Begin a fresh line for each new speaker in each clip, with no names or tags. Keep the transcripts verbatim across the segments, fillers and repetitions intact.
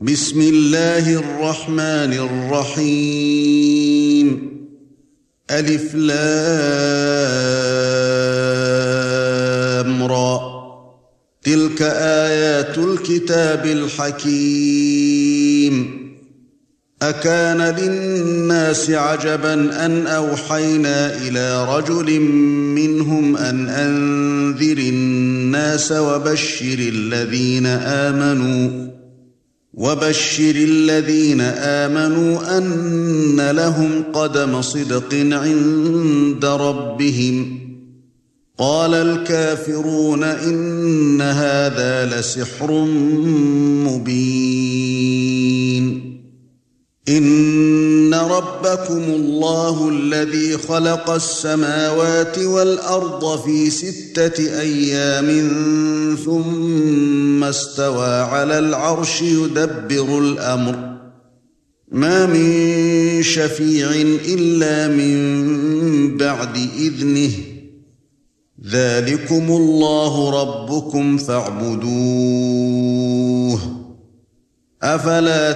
بسم الله الرحمن الرحيم ألف لام را تلك آيات الكتاب الحكيم أكان للناس عجبا أن أوحينا إلى رجل منهم أن أنذر الناس وبشر الذين آمنوا وَبَشِّرِ الَّذِينَ آمَنُوا أَنَّ لَهُمْ قَدَمَ صِدْقٍ عِندَ رَبِّهِمْ قَالَ الْكَافِرُونَ إِنَّ هَذَا لَسِحْرٌ مُبِينٌ إِنَّ رَبَّكُمُ اللَّهُ الَّذِي خَلَقَ السَّمَاوَاتِ وَالْأَرْضَ فِي سِتَّةِ أَيَّامٍ ثُمَّ اسْتَوَى عَلَى الْعَرْشِ يُدَبِّرُ الْأَمْرَ مَا مِن شَفِيعٍ إِلَّا مِن بَعْدِ إِذْنِهِ ذَلِكُمُ اللَّهُ رَبُّكُمْ فَاعْبُدُوهُ أَفَلَا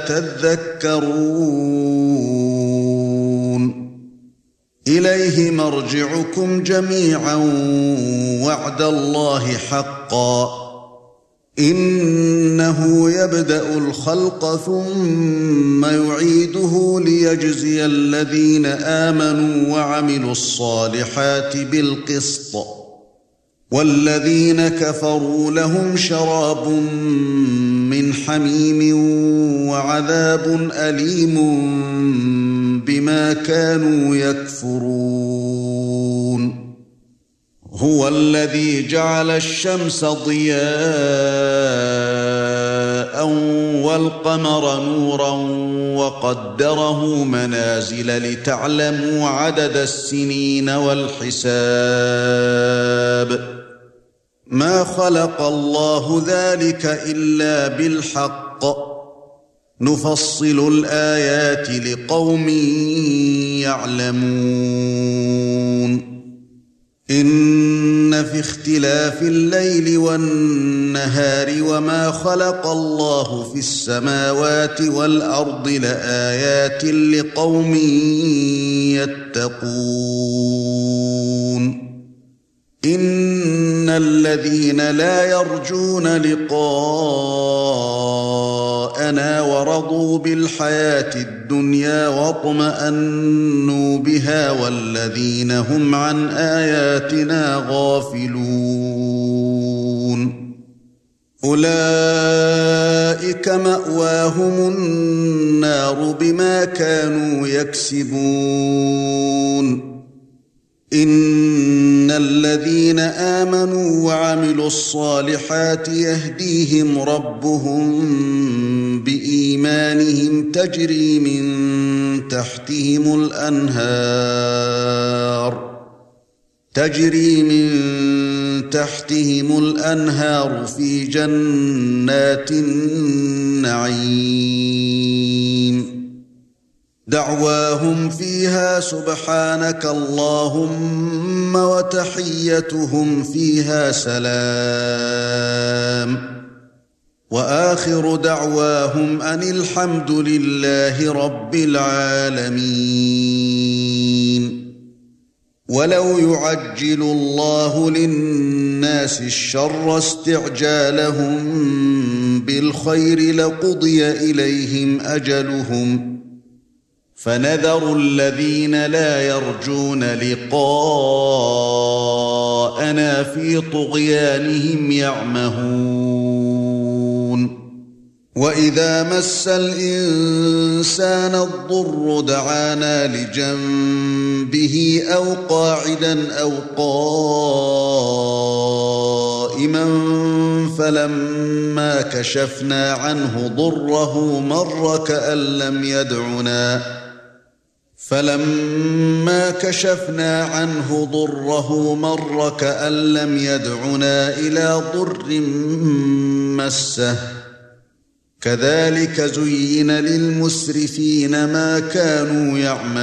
تَذَكَّرُونَ إِلَيْهِ مَرْجِعُكُمْ جَمِيعًا وَعْدَ اللَّهِ حَقًّا إِنَّهُ يَبْدَأُ الْخَلْقَ ثُمَّ يُعِيدُهُ لِيَجْزِيَ الَّذِينَ آمَنُوا وَعَمِلُوا الصَّالِحَاتِ بِالْقِسْطِ وَالَّذِينَ كَفَرُوا لَهُمْ شَرَابٌ مِّنْ حَمِيمٍ وَعَذَابٌ أَلِيمٌ بِمَا كَانُوا يَكْفُرُونَ هُوَ الَّذِي جَعَلَ الشَّمْسَ ضِيَاءً وَالْقَمَرَ نُورًا وَقَدَّرَهُ مَنَازِلَ لِتَعْلَمُوا عَدَدَ السِّنِينَ وَالْحِسَابَ مَا خَلَقَ اللَّهُ ذَلِكَ إِلَّا بِالْحَقِّ نُفَصِّلُ الْآيَاتِ لِقَوْمٍ يَعْلَمُونَ إِنَّ فِي اخْتِلَافِ اللَّيْلِ وَالنَّهَارِ وَمَا خَلَقَ اللَّهُ فِي السَّمَاوَاتِ وَالْأَرْضِ لَآيَاتٍ لِقَوْمٍ يَتَّقُونَ إِنَّ الَّذِينَ لَا يَرْجُونَ لِقَاءَنَا وَرَضُوا بِالْحَيَاةِ الدُّنْيَا وَاطْمَأَنُّوا بِهَا وَالَّذِينَ هُمْ عَنْ آيَاتِنَا غَافِلُونَ أُولَئِكَ مَأْوَاهُمُ النَّارُ بِمَا كَانُوا يَكْسِبُونَ إِنَّ الَّذِينَ آمَنُوا وَعَمِلُوا الصَّالِحَاتِ يَهْدِيهِمْ رَبُّهُم بِإِيمَانِهِمْ تَجْرِي مِن تَحْتِهِمُ الْأَنْهَارُ تَجْرِي مِن تَحْتِهِمُ الْأَنْهَارُ فِي جَنَّاتِ النَّعِيمِ دعواهم فيها سبحانك اللهم وتحيتهم فيها سلام وآخر دعواهم أن الحمد لله رب العالمين ولو يعجل الله للناس الشر استعجالهم بالخير لقضي إليهم أجلهم فَنَذَرُ الَّذِينَ لَا يَرْجُونَ لِقَاءَنَا فِي طُغْيَانِهِمْ يَعْمَهُونَ وَإِذَا مَسَّ الْإِنسَانَ الضُّرُّ دَعَانَا لِجَنبِهِ أَوْ قَاعِدًا أَوْ قَائِمًا فَلَمَّا كَشَفْنَا عَنْهُ ضُرَّهُ مَرَّ كَأَن لَّمْ يَدْعُنَا فَلَمَّا كَشَفْنَا عَنْهُ ضُرَّهُ مَرَّ كَأَن لَّمْ يَدْعُنَا إِلَى ضُرٍّ مَّسَّهُ كَذَلِكَ زُيِّنَ لِلْمُسْرِفِينَ مَا كَانُوا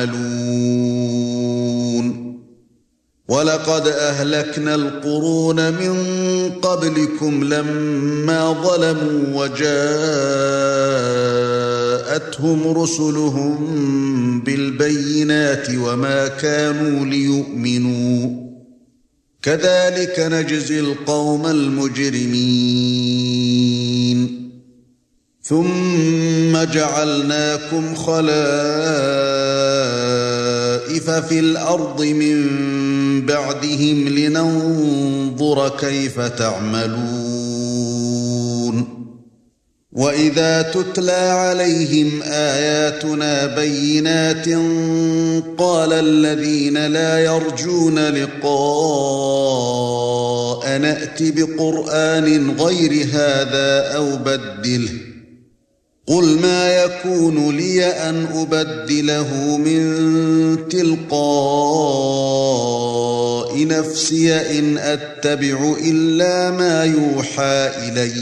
يَعْمَلُونَ وَلَقَدْ أَهْلَكْنَا الْقُرُونَ مِنْ قَبْلِكُمْ لَمَّا ظَلَمُوا وَجَاءَهُمْ أتتهم رسلهم بالبينات وما كانوا ليؤمنوا كذلك نجزي القوم المجرمين ثم جعلناكم خلائف في الأرض من بعدهم لننظر كيف تعملون وإذا تتلى عليهم آياتنا بينات قال الذين لا يرجون لقاء نأت بقرآن غير هذا أو بدله قل ما يكون لي أن أبدله من تلقاء نفسي إن أتبع إلا ما يوحى إلي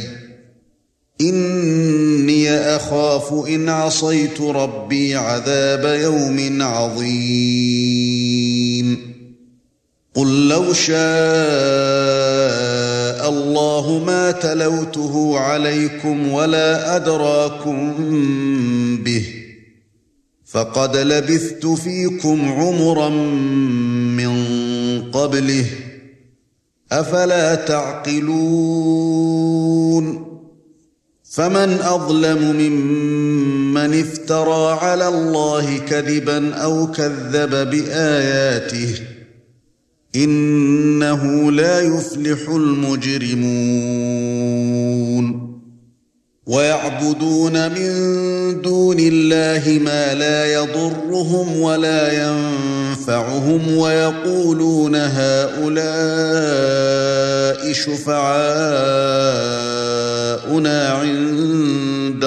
إني أخاف إن عصيت ربي عذاب يوم عظيم قل لو شاء الله ما تلوته عليكم ولا أدراكم به فقد لبثت فيكم عمرا من قبله أفلا تعقلون فمن أظلم ممن افترى على الله كذبا أو كذب بآياته إنه لا يفلح المجرمون ويعبدون من دون الله ما لا يضرهم ولا ينفعهم ويقولون هؤلاء شفعاؤنا عند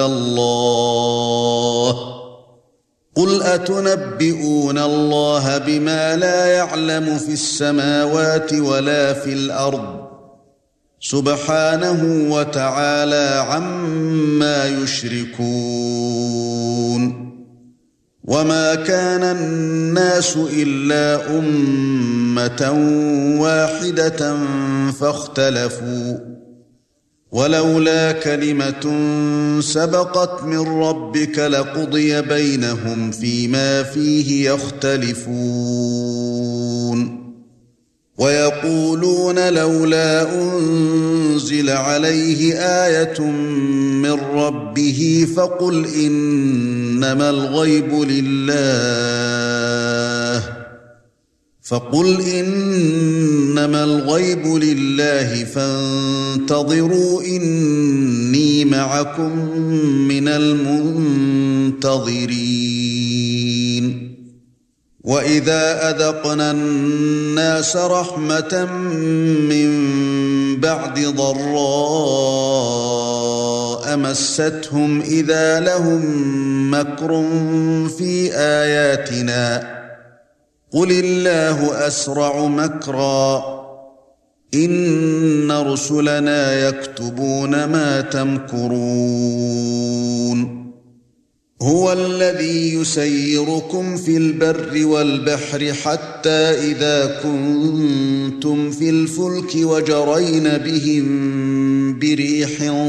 الله قل أتنبئون الله بما لا يعلم في السماوات ولا في الأرض سبحانه وتعالى عما يشركون وما كان الناس إلا أمة واحدة فاختلفوا ولولا كلمة سبقت من ربك لقضي بينهم فيما فيه يختلفون ويقولون لولا أنزل عليه آية من ربه فقل إنما الغيب لله فقل إنما الغيب لله فانتظروا إني معكم من المنتظرين وإذا أذقنا الناس رحمة من بعد ضراء مستهم إذا لهم مكر في آياتنا قل الله أسرع مكرا إن رسلنا يكتبون ما تمكرون هو الذي يسيركم في البر والبحر حتى إذا كنتم في الفلك وجرين بهم بريح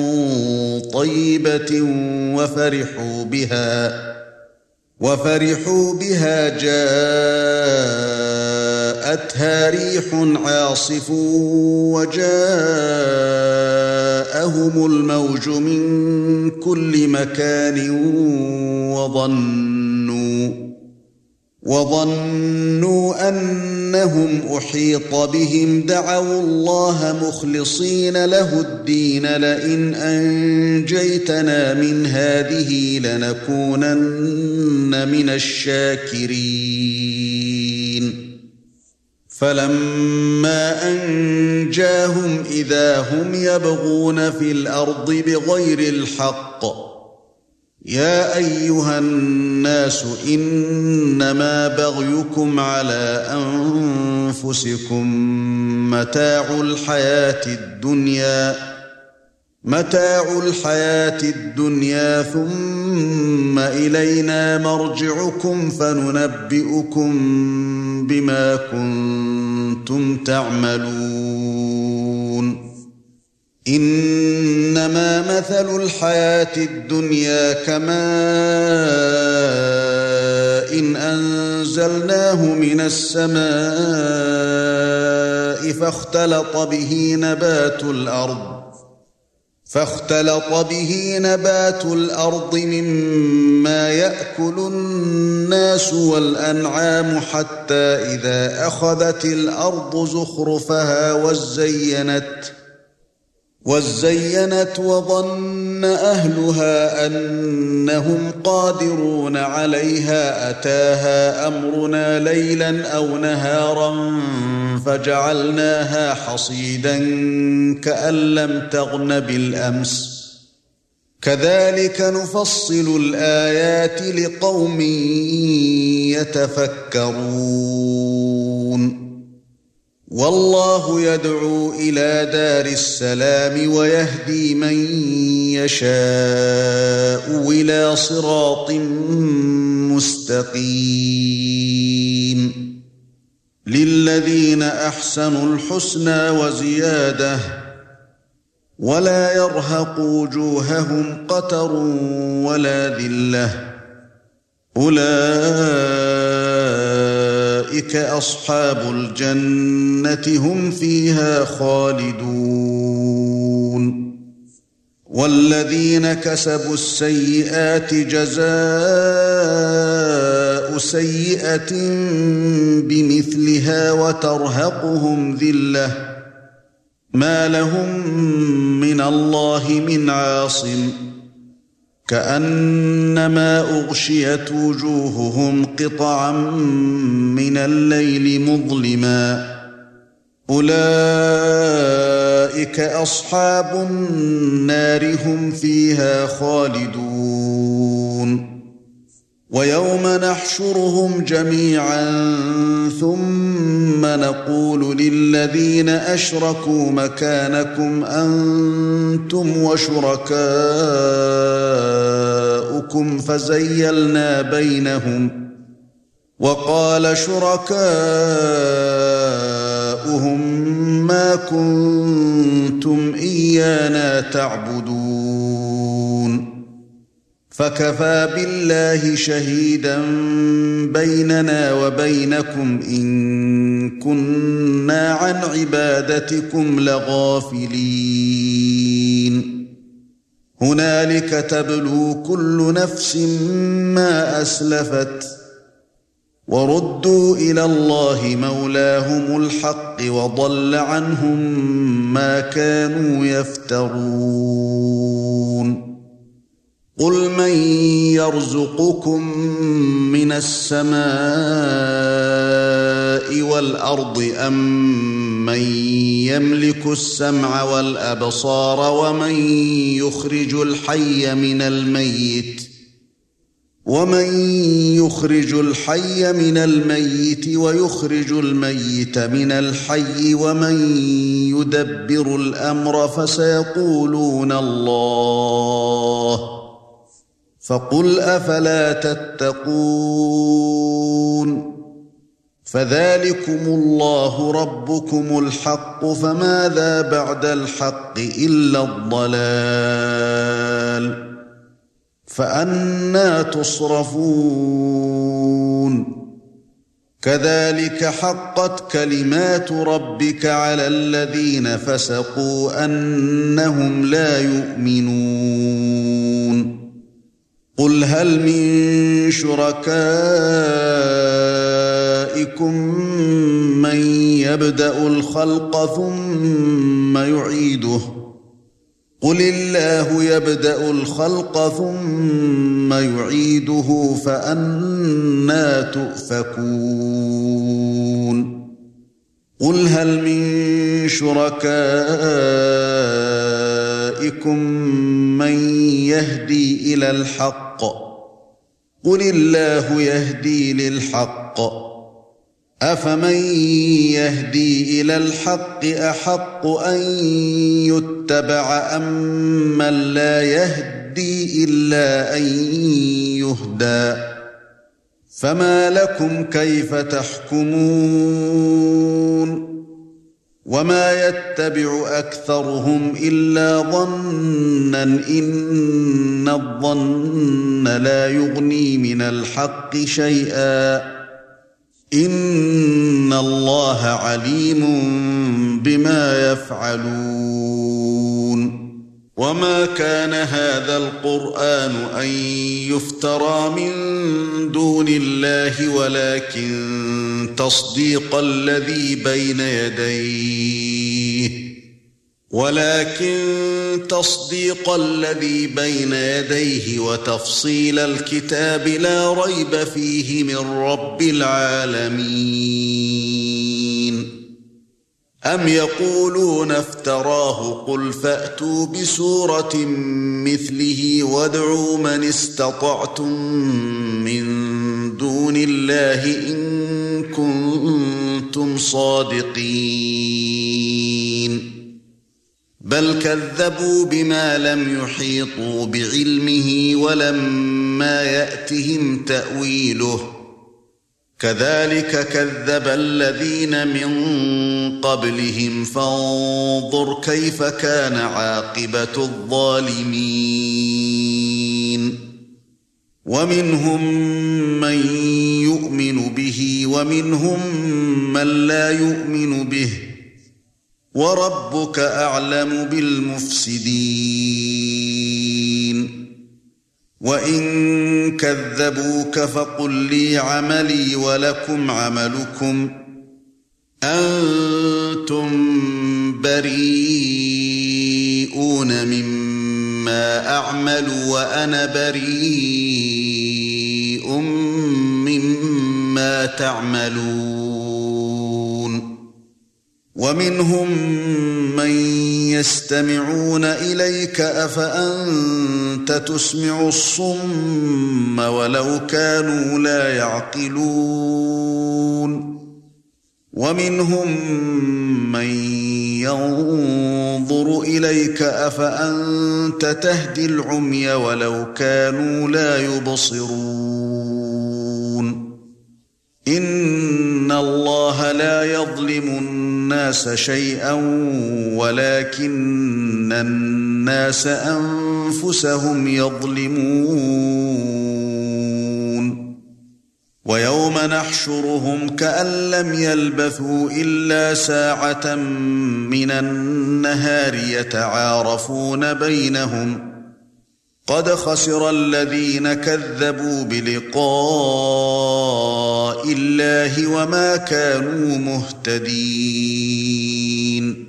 طيبة وفرحوا بها وفرحوا بها جاءتها ريح عاصف وجاءهم الموج من كل مكان وظنوا وظنوا أنهم أحيط بهم دعوا الله مخلصين له الدين لئن أنجيتنا من هذه لنكونن من الشاكرين فلما أنجاهم إذا هم يبغون في الأرض بغير الحق يا أيها الناس إنما بغيكم على أنفسكم متاع الحياة الدنيا متاع الحياة الدنيا ثم إلينا مرجعكم فننبئكم بما كنتم تعملون إنما مثل الحياة الدنيا كماء إن أنزلناه من السماء فاختلط به نبات الأرض فاختلط به نبات الأرض مما يأكل الناس والأنعام حتى إذا أخذت الأرض زخرفها وزينت وزينت وظن أهلها أنهم قادرون عليها أتاها أمرنا ليلا أو نهارا فجعلناها حصيدا كأن لم تغن بالأمس كذلك نفصل الآيات لقوم يتفكرون والله يدعو إلى دار السلام ويهدي من يشاء إلى صراط مستقيم للذين أحسنوا الحسنى وزيادة ولا يرهق وجوههم قتر ولا ذلة أولئك أصحاب الجنة هم فيها خالدون والذين كسبوا السيئات جزاء سيئة بمثلها وترهقهم ذلة ما لهم من الله من عاصم كأنما أغشيت وجوههم قطعا من الليل مظلما أولئك أصحاب النار هم فيها خالدون ويوم نحشرهم جميعا ثم نقول للذين أشركوا مكانكم أنتم وشركاؤكم فزيلنا بينهم وقال شركاؤهم ما كنتم إيانا تعبدون فكفى بالله شهيدا بيننا وبينكم إن كنا عن عبادتكم لغافلين هنالك تبلو كل نفس ما أسلفت وردوا إلى الله مولاهم الحق وضل عنهم ما كانوا يفترون قل من يرزقكم من السماء والأرض أم من يملك السمع والأبصار ومن يخرج الحي من الميت ومن يخرج الحي من الميت ويخرج الميت من الحي ومن يدبر الأمر فسيقولون الله فقل أفلا تتقون فذلكم الله ربكم الحق فماذا بعد الحق إلا الضلال فأنى تصرفون كذلك حقت كلمات ربك على الذين فسقوا أنهم لا يؤمنون قل هل من شركائكم من يبدأ الخلق ثم يعيده قل الله يبدأ الخلق ثم يعيده فأنى تؤفكون قل هل من شركائكم من يهدي إلى الحق قل الله يهدي للحق أفمن يهدي إلى الحق أحق أن يتبع أم من لا يهدي إلا أن يهدى فما لكم كيف تحكمون وما يتبع أكثرهم إلا ظنًا إن الظن لا يغني من الحق شيئا إن الله عليم بما يفعلون وما كان هذا القرآن أن يفترى من دون الله ولكن تصديق الذي بين يديه ولكن تصديق الذي بين يديه وتفصيل الكتاب لا ريب فيه من رب العالمين أم يقولون افتراه قل فأتوا بسورة مثله وادعوا من استطعتم من دون الله إن كنتم صادقين بل كذبوا بما لم يحيطوا بعلمه ولما يأتهم تأويله كذلك كذب الذين من قبلهم فانظر كيف كان عاقبة الظالمين ومنهم من يؤمن به ومنهم من لا يؤمن به وربك أعلم بالمفسدين وإن كذبوك فقل لي عملي ولكم عملكم أنتم بريئون مما أعمل وأنا بريء مما تعملون ومنهم من يستمعون إليك أفأنت تسمع الصم ولو كانوا لا يعقلون ومنهم من ينظر إليك أفأنت تهدي العمي ولو كانوا لا يبصرون إن الله لا يظلم الناس شيئا ولكن الناس أنفسهم يظلمون ويوم نحشرهم كأن لم يلبثوا إلا ساعة من النهار يتعارفون بينهم قد خسر الذين كذبوا بلقاء الله وما كانوا مهتدين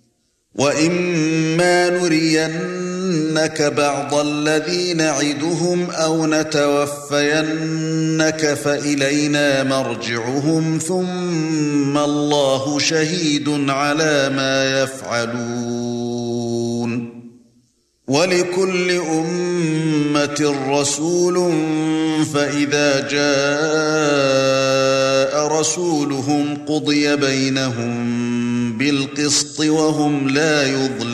وإما نرينك بعض الذي نعدهم أو نتوفينك فإلينا مرجعهم ثم الله شهيد على ما يفعلون ولكل أمة رسول فإذا جاء رسولهم قضي بينهم بالقسط وهم لا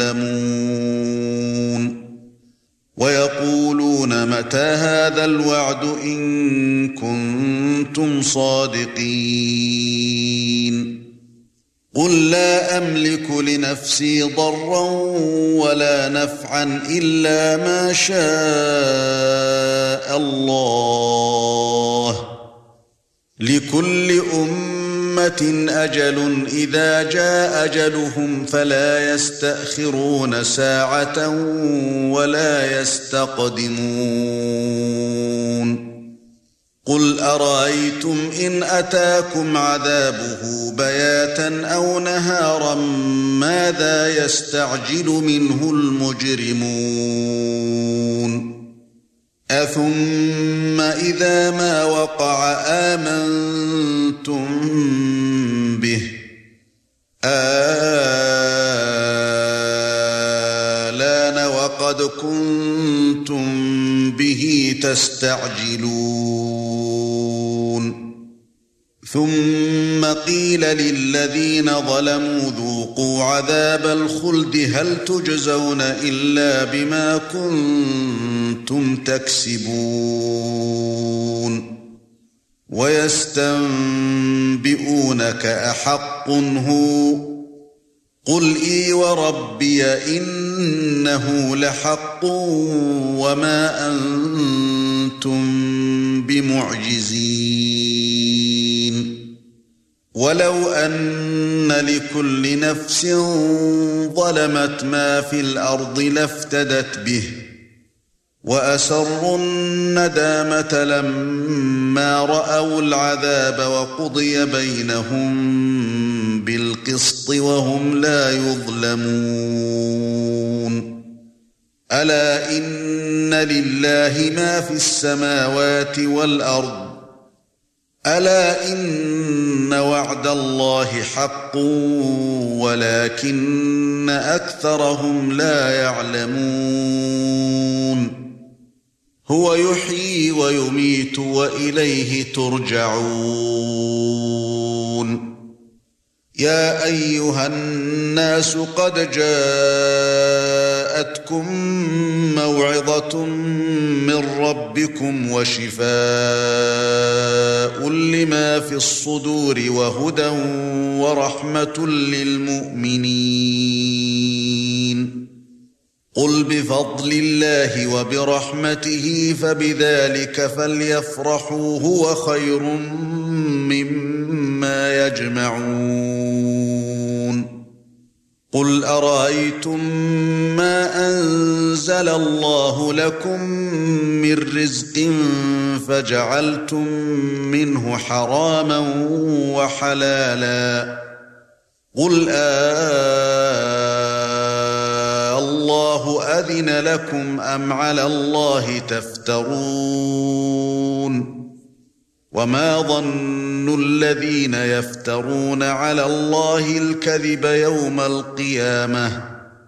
يظلمون ويقولون متى هذا الوعد إن كنتم صادقين قل لا أملك لنفسي ضرا ولا نفعا إلا ما شاء الله لكل أمة أجل إذا جاء أجلهم فلا يستأخرون ساعة ولا يستقدمون قل أرأيتم إن أتاكم عذابه بياتا أو نهارا ماذا يستعجل منه المجرمون أثم إذا ما وقع آمنتم به آلان وقد كنتم به تستعجلون ثم قيل للذين ظلموا ذوقوا عذاب الخلد هل تجزون إلا بما كنتم تكسبون ويستنبئونك أحق هو قُلْ إِي وَرَبِّي إِنَّهُ لَحَقٌّ وَمَا أَنْتُمْ بِمُعْجِزِينَ وَلَوْ أَنَّ لِكُلِّ نَفْسٍ ظَلَمَتْ مَا فِي الْأَرْضِ لَافْتَدَتْ بِهِ وَأَسَرُّوا النَّدَامَةَ لَمَّا رَأَوُا الْعَذَابَ وَقُضِيَ بَيْنَهُم بِالْقِسْطِ وَهُمْ لَا يُظْلَمُونَ أَلَا إِنَّ لِلَّهِ مَا فِي السَّمَاوَاتِ وَالْأَرْضِ أَلَا إِنَّ وَعْدَ اللَّهِ حَقٌّ وَلَكِنَّ أَكْثَرَهُمْ لَا يَعْلَمُونَ هُوَ يُحْيِي وَيُمِيتُ وَإِلَيْهِ تُرْجَعُونَ يَا أَيُّهَا النَّاسُ قَدْ جَاءَتْكُمْ مَوْعِظَةٌ مِّن رَّبِّكُمْ وَشِفَاءٌ لِّمَا فِي الصُّدُورِ وَهُدًى وَرَحْمَةٌ لِّلْمُؤْمِنِينَ قُلْ بِفَضْلِ اللَّهِ وَبِرَحْمَتِهِ فَبِذَلِكَ فَلْيَفْرَحُوا هُوَ خَيْرٌ مِّمَّا يَجْمَعُونَ قُلْ أَرَأَيْتُم مَّا أَنزَلَ اللَّهُ لَكُم مِّن رِّزْقٍ فَجَعَلْتُم مِّنْهُ حَرَامًا وَحَلَالًا قُلْ آللَّهُ أَذِنَ لَكُمْ أَمْ عَلَى اللَّهِ تَفْتَرُونَ وَمَا ظَنُّ الَّذِينَ يَفْتَرُونَ عَلَى اللَّهِ الْكَذِبَ يَوْمَ الْقِيَامَةِ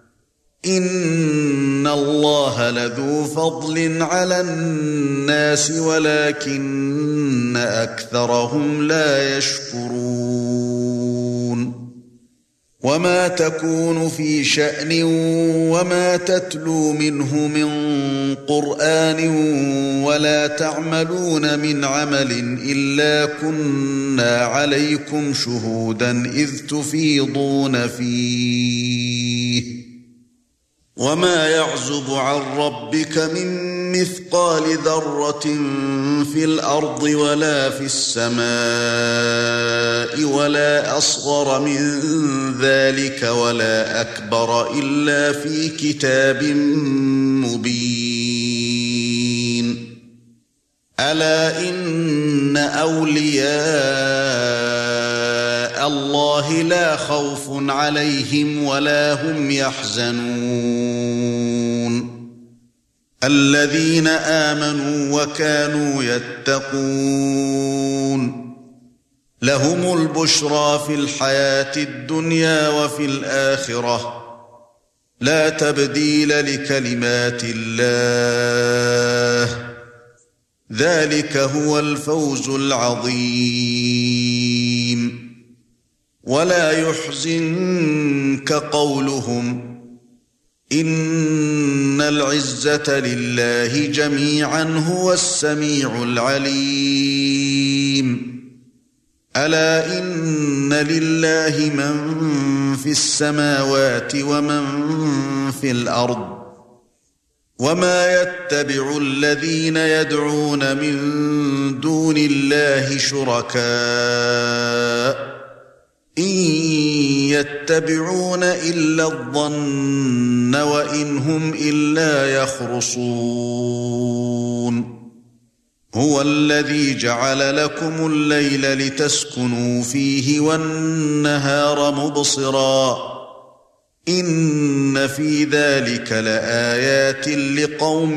إِنَّ اللَّهَ لَذُو فَضْلٍ عَلَى النَّاسِ وَلَكِنَّ أَكْثَرَهُمْ لَا يَشْكُرُونَ وَمَا تَكُونُ فِي شَأْنٍ وَمَا تَتْلُو مِنْهُ مِنْ قُرْآنٍ وَلَا تَعْمَلُونَ مِنْ عَمَلٍ إِلَّا كُنَّا عَلَيْكُمْ شُهُودًا إِذْ تُفِيضُونَ فِيهِ وَمَا يَعْزُبُ عَنْ رَبِّكَ مِنْ مِثْقَالِ ذَرَّةٍ فِي الْأَرْضِ وَلَا فِي السَّمَاءِ وَلَا أَصْغَرَ مِنْ ذَلِكَ وَلَا أَكْبَرَ إِلَّا فِي كِتَابٍ مُبِينٍ أَلَا إِنَّ أَوْلِيَاءَ اللَّهِ لَا خَوْفٌ عَلَيْهِمْ وَلَا هُمْ يَحْزَنُونَ الَّذِينَ آمَنُوا وَكَانُوا يَتَّقُونَ لَهُمُ الْبُشْرَى فِي الْحَيَاةِ الدُّنْيَا وَفِي الْآخِرَةِ لَا تَبْدِيلَ لِكَلِمَاتِ اللَّهِ ذَلِكَ هُوَ الْفَوْزُ الْعَظِيمُ وَلَا يَحْزُنكَ قَوْلُهُمْ إِنَّ الْعِزَّةَ لِلَّهِ جَمِيعًا هُوَ السَّمِيعُ الْعَلِيمُ أَلَا إِنَّ لِلَّهِ مَن فِي السَّمَاوَاتِ وَمَن فِي الْأَرْضِ وَمَا يَتَّبِعُ الَّذِينَ يَدْعُونَ مِن دُونِ اللَّهِ شُرَكَاءَ إِن يَتَّبِعُونَ إِلَّا الظَّنَّ وَإِنْ هُمْ إِلَّا يَخْرُصُونَ هُوَ الَّذِي جَعَلَ لَكُمُ اللَّيْلَ لِتَسْكُنُوا فِيهِ وَالنَّهَارَ مُبْصِرًا إِنَّ فِي ذَلِكَ لَآيَاتٍ لِقَوْمٍ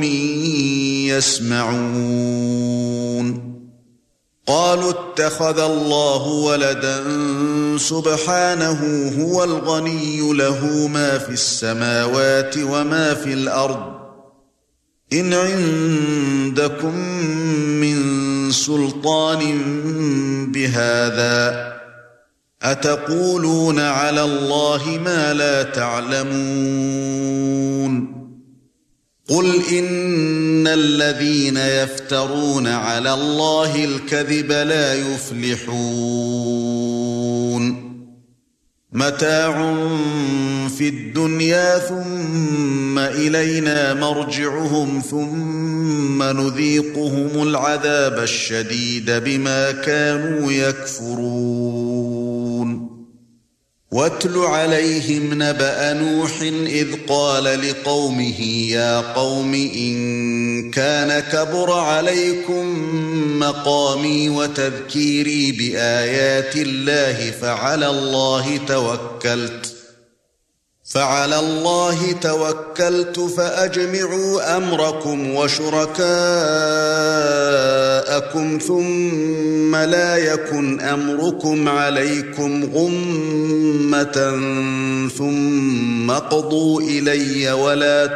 يَسْمَعُونَ قَالُوا اتَّخَذَ اللَّهُ وَلَدًا سُبْحَانَهُ هُوَ الْغَنِيُّ لَهُ مَا فِي السَّمَاوَاتِ وَمَا فِي الْأَرْضِ إِنْ عِندَكُمْ مِنْ سُلْطَانٍ بِهَذَا أَتَقُولُونَ عَلَى اللَّهِ مَا لَا تَعْلَمُونَ قُلْ إِنَّ الَّذِينَ يَفْتَرُونَ عَلَى اللَّهِ الْكَذِبَ لَا يُفْلِحُونَ متاع في الدنيا ثم إلينا مرجعهم ثم نذيقهم العذاب الشديد بما كانوا يكفرون واتل عليهم نبأ نوح إذ قال لقومه يا قوم إن كان كبر عليكم مقامي وتذكيري بآيات الله فعلى الله توكلت فعلى الله توكلت فأجمعوا أمركم وشركاءكم ثم لا يكن أمركم عليكم غمة ثم اقضوا إلي ولا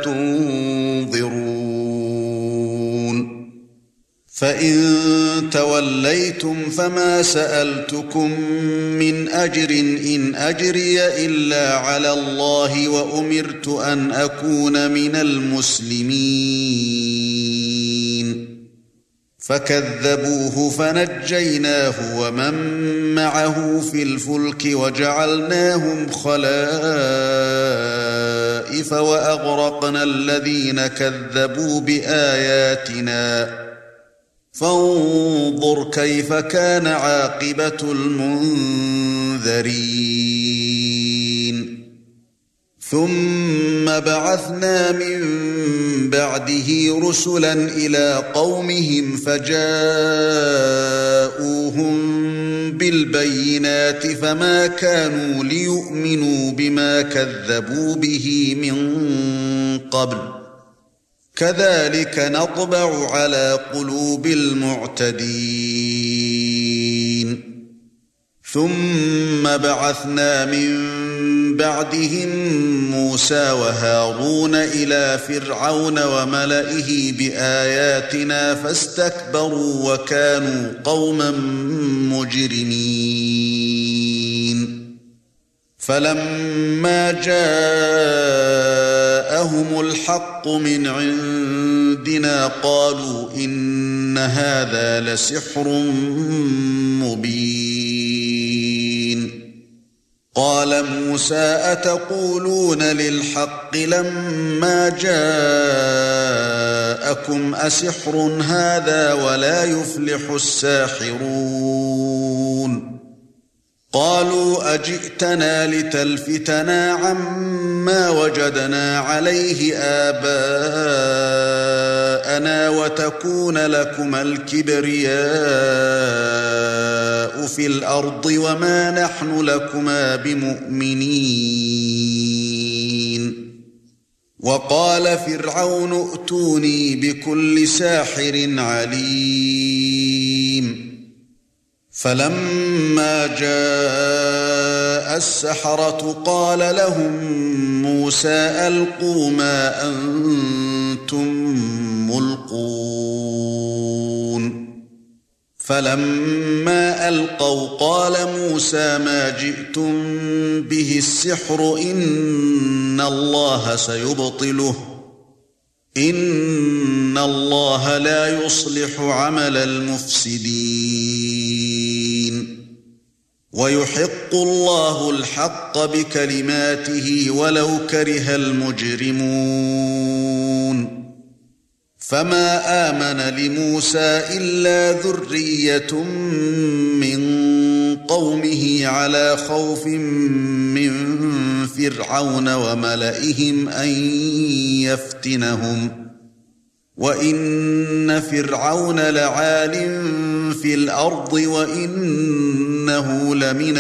تنظرون فإن توليتم فما سألتكم من أجر إن أجري إلا على الله وأمرت أن أكون من المسلمين فكذبوه فنجيناه ومن معه في الفلك وجعلناهم خلائف وأغرقنا الذين كذبوا بآياتنا فانظر كيف كان عاقبة المنذرين ثم بعثنا من بعده رسلا إلى قومهم فجاءوهم بالبينات فما كانوا ليؤمنوا بما كذبوا به من قبل كذلك نطبع على قلوب المعتدين ثم بعثنا من بعدهم موسى وهارون إلى فرعون وملئه بآياتنا فاستكبروا وكانوا قوما مجرمين فلما جاءهم الحق من عندنا قالوا إن هذا لسحر مبين قال موسى أتقولون للحق لما جاءكم أسحر هذا ولا يفلح الساحرون قالوا أجئتنا لتلفتنا عما وجدنا عليه آباءنا وتكون لكما الكبرياء في الأرض وما نحن لكما بمؤمنين وقال فرعون ائتوني بكل ساحر عليم فلما جاء السحرة قال لهم موسى ألقوا ما أنتم ملقون فلما ألقوا قال موسى ما جئتم به السحر إن الله سيبطله إن الله لا يصلح عمل المفسدين ويحق الله الحق بكلماته ولو كره المجرمون فما آمن لموسى إلا ذرية من قومه على خوف من فرعون وملئهم أن يفتنهم وإن فرعون لعال في الأرض وإنه لمن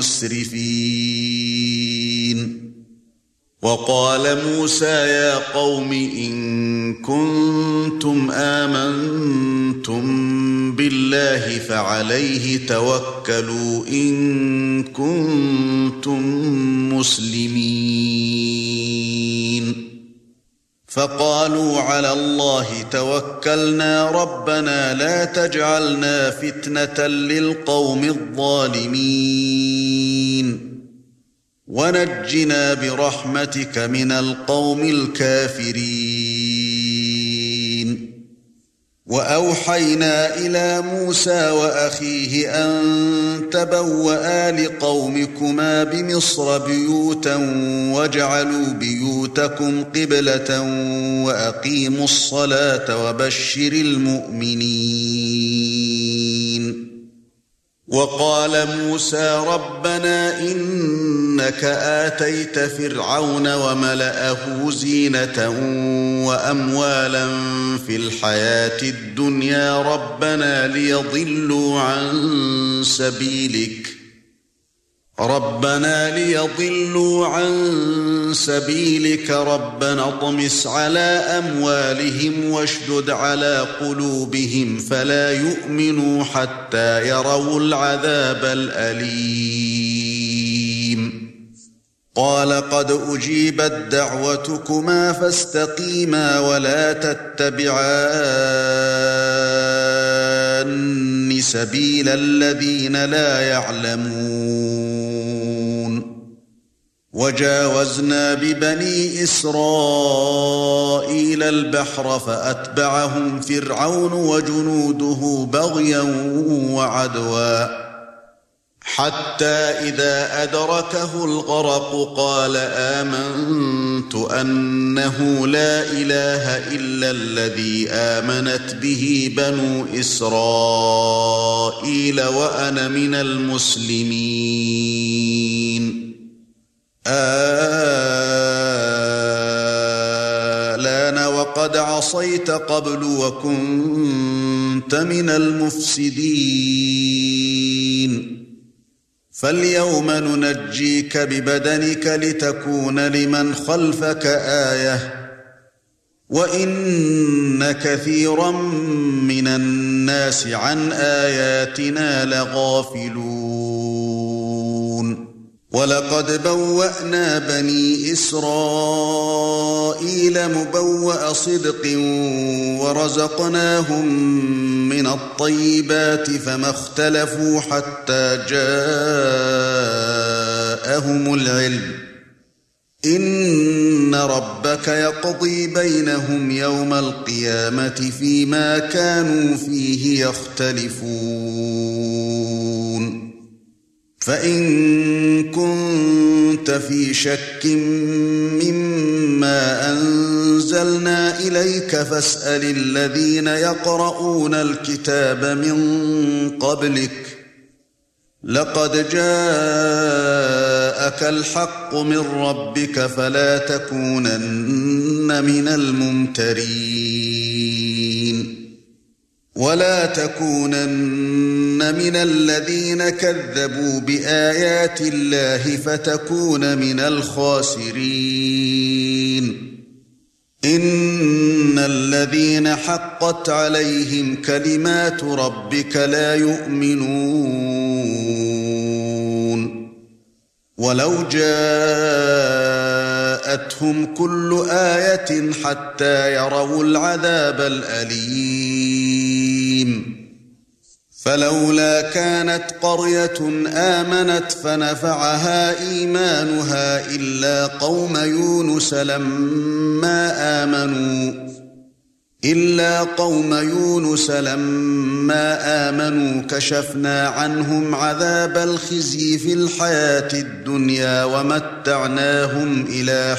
المسرفين وقال موسى يا قوم إن كنتم آمنتم بالله فعليه توكلوا إن كنتم مسلمين فقالوا على الله توكلنا ربنا لا تجعلنا فتنة للقوم الظالمين ونجنا برحمتك من القوم الكافرين وأوحينا إلى موسى وأخيه أن تبوأ لقومكما بمصر بيوتا واجعلوا بيوتكم قبلة وأقيموا الصلاة وبشر المؤمنين. وقال موسى ربنا إنك آتيت فرعون وملأه زينة وأموالا في الحياة الدنيا ربنا ليضلوا عن سبيلك ربنا ليضلوا عن سبيلك ربنا اطمس على أموالهم واشدد على قلوبهم فلا يؤمنوا حتى يروا العذاب الأليم. قال قد أجيبت دعوتكما فاستقيما ولا تتبعان سبيل الذين لا يعلمون. وجاوزنا ببني إسرائيل البحر فأتبعهم فرعون وجنوده بغيا وعدوا حتى إذا أدركه الغرق قال آمنت أنه لا إله إلا الذي آمنت به بنو إسرائيل وأنا من المسلمين. آلان وقد عصيت قبل وكنت من المفسدين فاليوم ننجيك ببدنك لتكون لمن خلفك آية وإن كثيرا من الناس عن آياتنا لغافلون. ولقد بوأنا بني إسرائيل مبوأ صدق ورزقناهم من الطيبات فما اختلفوا حتى جاءهم العلم إن ربك يقضي بينهم يوم القيامة فيما كانوا فيه يختلفون. فإن كنت في شك مما أنزلنا إليك فاسأل الذين يقرؤون الكتاب من قبلك لقد جاءك الحق من ربك فلا تكونن من الممترين ولا تكونن من الذين كذبوا بآيات الله فتكون من الخاسرين. إن الذين حقت عليهم كلمات ربك لا يؤمنون ولو جاءتهم كل آية حتى يروا العذاب الأليم فلولا كانت قرية آمنت فنفعها إيمانها إلا قوم يونس لما آمنوا إلا قوم يونس لما آمنوا كشفنا عنهم عذاب الخزي في الحياة الدنيا ومتعناهم إلى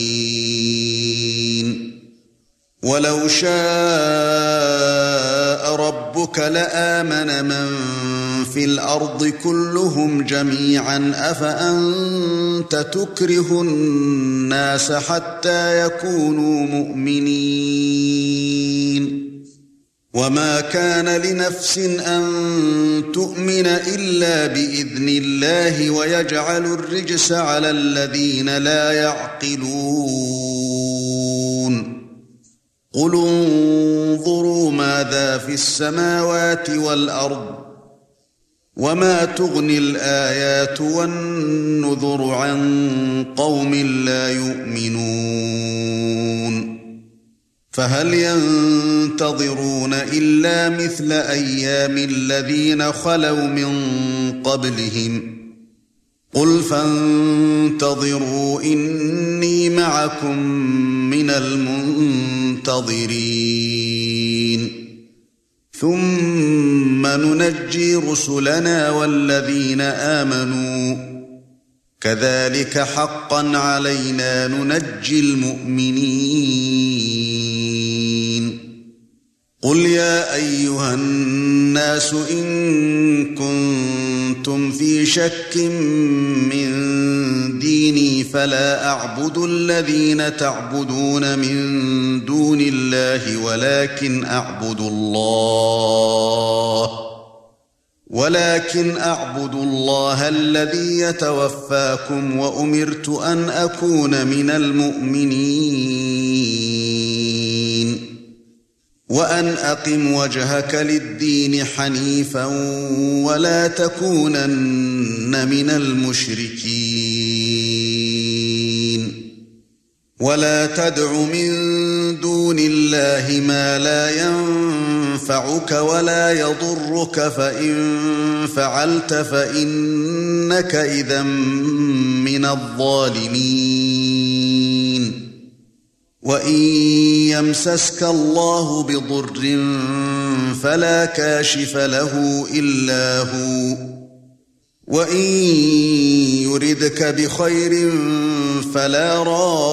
حين. ولو شاء ربك لآمن من في الأرض كلهم جميعا أفأنت تكره الناس حتى يكونوا مؤمنين وما كان لنفس أن تؤمن إلا بإذن الله ويجعل الرجس على الذين لا يعقلون. قل انظروا ماذا في السماوات والأرض وما تغني الآيات والنذر عن قوم لا يؤمنون. فهل ينتظرون إلا مثل أيام الذين خلوا من قبلهم قل فانتظروا إني معكم من المنتظرين. ثُمَّ نُنَجِّي رُسُلَنَا وَالَّذِينَ آمَنُوا كَذَلِكَ حَقًّا عَلَيْنَا نُنَجِّي الْمُؤْمِنِينَ قُلْ يَا أَيُّهَا النَّاسُ إِن كُنتُمْ فِي شَكٍّ مِّن دِينِي فَلَا أَعْبُدُ الَّذِينَ تَعْبُدُونَ مِن دُونِ اللَّهِ وَلَكِنْ أَعْبُدُ اللَّهَ ولكن أعبد الله الذي يتوفاكم وأمرت أن أكون من المؤمنين وأن أقم وجهك للدين حنيفا ولا تكونن من المشركين ولا تدع من دون الله ما لا ينفعك ولا يضرك فإن فعلت فإنك إذا من الظالمين وإن يمسسك الله بضر فلا كاشف له إلا هو وإن يردك بخير فلا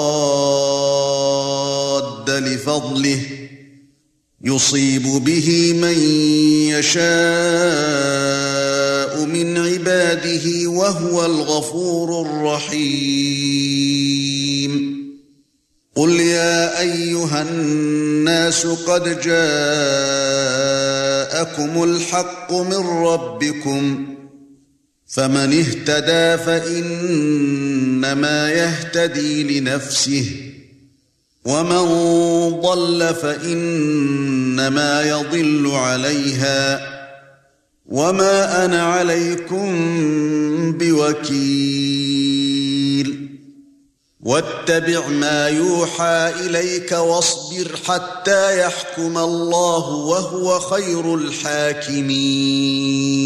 راد لفضله يصيب به من يشاء من عباده وهو الغفور الرحيم قل يا أيها الناس قد جاءكم الحق من ربكم فمن اهتدى فإنما يهتدي لنفسه ومن ضل فإنما يضل عليها وما أنا عليكم بوكيل واتبع ما يوحى إليك واصبر حتى يحكم الله وهو خير الحاكمين